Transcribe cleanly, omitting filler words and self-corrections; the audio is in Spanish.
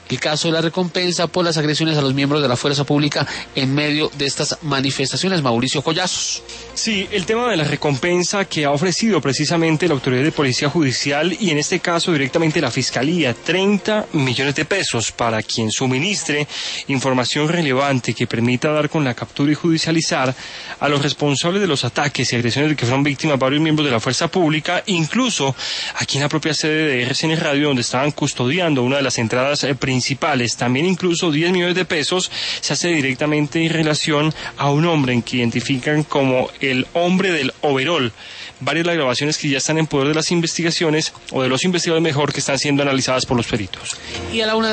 el caso de la recompensa por las agresiones a los miembros de la fuerza pública en medio de estas manifestaciones. Mauricio Collazos. Sí, el tema de la recompensa que ha ofrecido precisamente la Autoridad de Policía Judicial y en este caso directamente la Fiscalía, 30 millones de pesos para quien suministre información relevante que permita dar con la captura y judicializar a los responsables de los ataques y agresiones de que fueron víctimas varios miembros de la fuerza pública, incluso aquí en la propia sede de RCN Radio donde estaban custodiando una de las entradas principales. También incluso 10 millones de pesos se hace directamente en relación a un hombre en que identifican como el hombre del overol. Varias de las grabaciones que ya están en poder de las investigaciones, o de los investigadores mejor, que están siendo analizadas por los peritos. Y a la 1